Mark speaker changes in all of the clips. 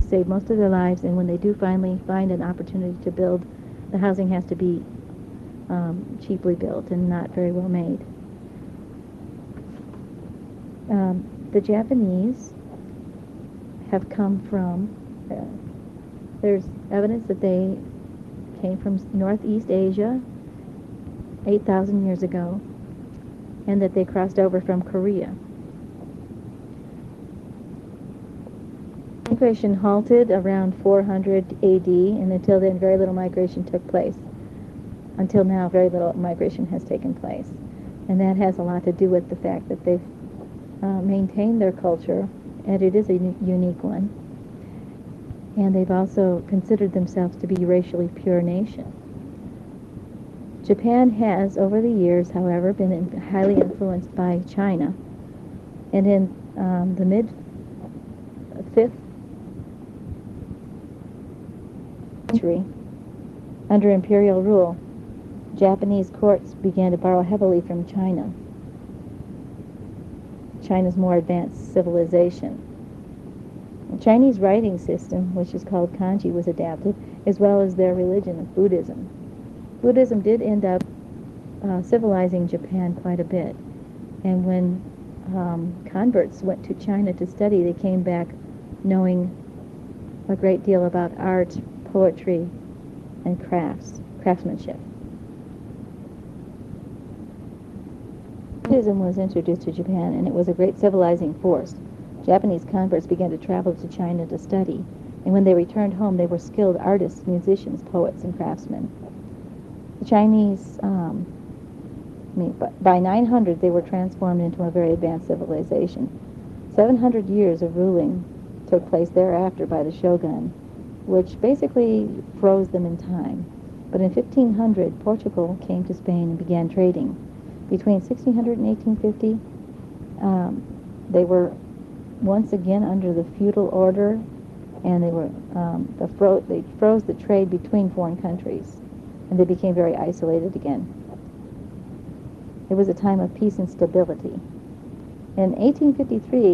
Speaker 1: save most of their lives, and when they do finally find an opportunity to build, the housing has to be cheaply built and not very well made. The Japanese have come from, there's evidence that they came from Northeast Asia 8,000 years ago, and that they crossed over from Korea. Migration halted around 400 AD, and until then very little migration took place. Until now, very little migration has taken place. And that has a lot to do with the fact that they've maintained their culture, and it is a unique one. And they've also considered themselves to be a racially pure nation. Japan has, over the years, however, been highly influenced by China. And in the mid-5th century, under imperial rule, Japanese courts began to borrow heavily from China. China's more advanced civilization. The Chinese writing system, which is called kanji, was adapted, as well as their religion of Buddhism. Buddhism did end up civilizing Japan quite a bit. And when converts went to China to study, they came back knowing a great deal about art, poetry, and craftsmanship. Buddhism was introduced to Japan, and it was a great civilizing force. Japanese converts began to travel to China to study, and when they returned home, they were skilled artists, musicians, poets, and craftsmen. The Chinese, by 900, they were transformed into a very advanced civilization. 700 years of ruling took place thereafter by the shogun, which basically froze them in time. But in 1500, Portugal came to Spain and began trading. Between 1600 and 1850, they were once again under the feudal order, and they were they froze the trade between foreign countries, and they became very isolated again. It was a time of peace and stability. In 1853,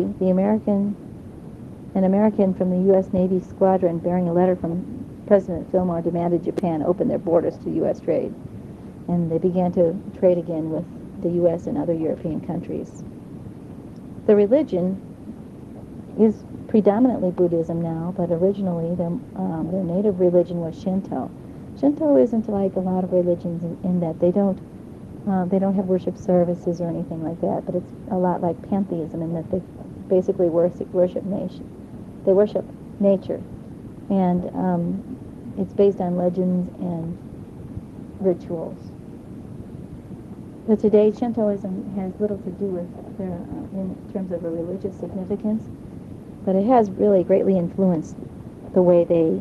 Speaker 1: an American from the U.S. Navy squadron bearing a letter from President Fillmore demanded Japan open their borders to U.S. trade, and they began to trade again with the U.S. and other European countries. The religion is predominantly Buddhism now, but originally their native religion was Shinto. Shinto isn't like a lot of religions in that they don't have worship services or anything like that, but it's a lot like pantheism in that they basically worship nation. They worship nature, and it's based on legends and rituals. But today, Shintoism has little to do with their, in terms of a religious significance, but it has really greatly influenced the way they,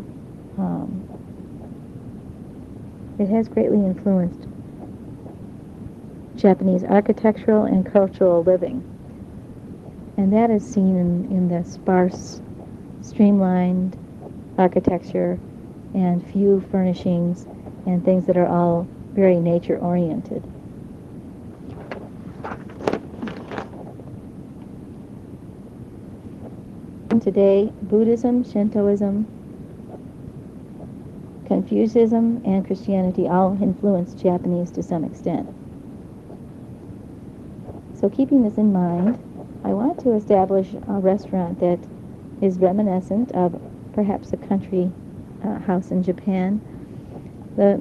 Speaker 1: it has greatly influenced Japanese architectural and cultural living. And that is seen in the sparse, streamlined architecture and few furnishings and things that are all very nature-oriented. Today, Buddhism, Shintoism, Confucianism, and Christianity all influence Japanese to some extent. So keeping this in mind, I want to establish a restaurant that is reminiscent of perhaps a country house in Japan. The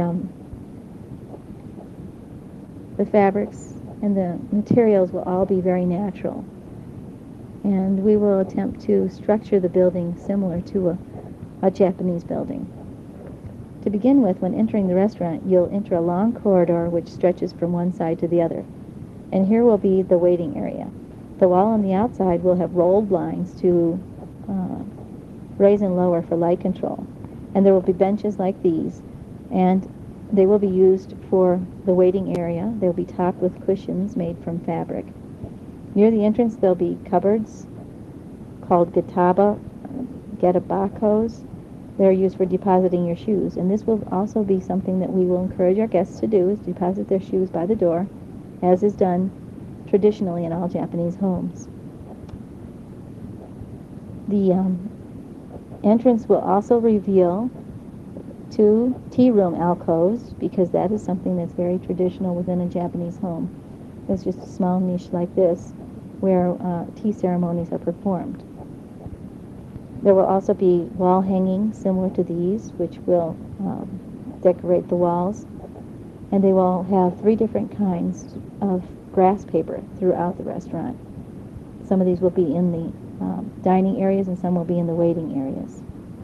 Speaker 1: fabrics and the materials will all be very natural. And we will attempt to structure the building similar to a Japanese building. To begin with, when entering the restaurant, you'll enter a long corridor which stretches from one side to the other. And here will be the waiting area. The wall on the outside will have rolled blinds to raise and lower for light control. And there will be benches like these, and they will be used for the waiting area. They'll be topped with cushions made from fabric. Near the entrance, there'll be cupboards called getabakos. They're used for depositing your shoes. And this will also be something that we will encourage our guests to do, is deposit their shoes by the door, as is done traditionally in all Japanese homes. Entrance will also reveal 2 tea room alcoves, because that is something that's very traditional within a Japanese home. It's just a small niche like this where tea ceremonies are performed. There will also be wall hangings similar to these, which will decorate the walls. And they will have 3 different kinds of grass paper throughout the restaurant. Some of these will be in the dining areas and some will be in the waiting areas.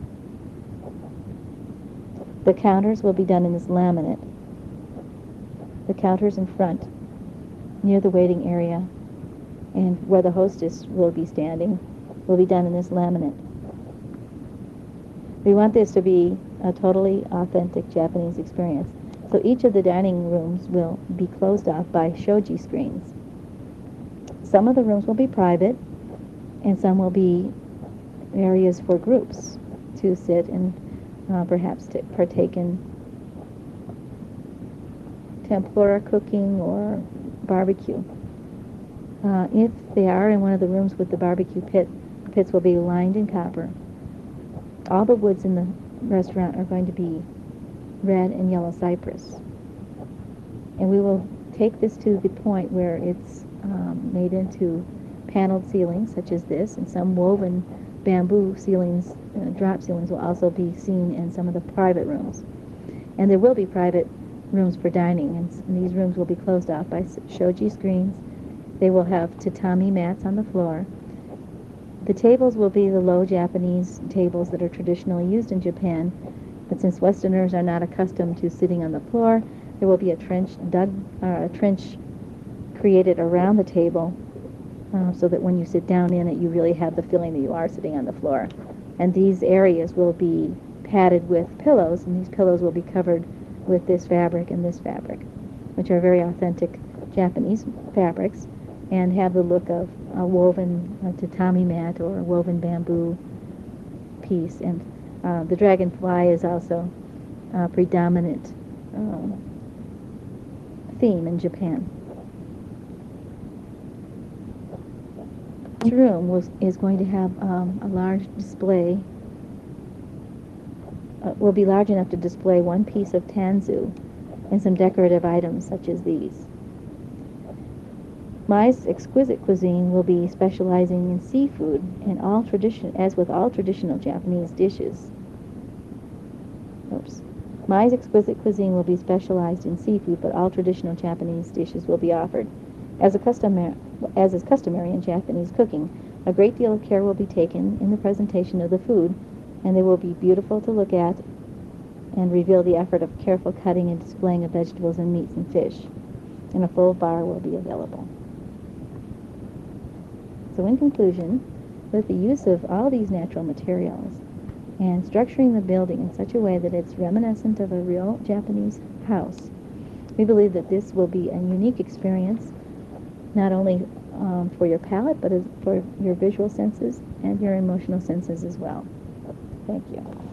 Speaker 1: The counters will be done in this laminate. The counters in front, near the waiting area, and where the hostess will be standing, will be done in this laminate. We want this to be a totally authentic Japanese experience. So each of the dining rooms will be closed off by shoji screens. Some of the rooms will be private, and some will be areas for groups to sit and perhaps to partake in tempura cooking or barbecue. If they are in one of the rooms with the barbecue pit, the pits will be lined in copper. All the woods in the restaurant are going to be red and yellow cypress. And we will take this to the point where it's made into paneled ceilings, such as this, and some woven bamboo ceilings, drop ceilings, will also be seen in some of the private rooms. And there will be private rooms for dining, and these rooms will be closed off by shoji screens. They will have tatami mats on the floor. The tables will be the low Japanese tables that are traditionally used in Japan, but since Westerners are not accustomed to sitting on the floor, there will be a trench created around the table so that when you sit down in it, you really have the feeling that you are sitting on the floor. And these areas will be padded with pillows, and these pillows will be covered with this fabric and this fabric, which are very authentic Japanese fabrics and have the look of a woven tatami mat or a woven bamboo piece. And the dragonfly is also a predominant theme in Japan. This room is going to have a large display, will be large enough to display 1 piece of tanzu and some decorative items such as these. Mai's exquisite cuisine will be specializing in seafood and as with all traditional Japanese dishes. Mai's exquisite cuisine will be specialized in seafood, but all traditional Japanese dishes will be offered. As is customary in Japanese cooking, a great deal of care will be taken in the presentation of the food, and they will be beautiful to look at and reveal the effort of careful cutting and displaying of vegetables and meats and fish. And a full bar will be available. So in conclusion, with the use of all these natural materials and structuring the building in such a way that it's reminiscent of a real Japanese house, we believe that this will be a unique experience, not only for your palate, but for your visual senses and your emotional senses as well. Thank you.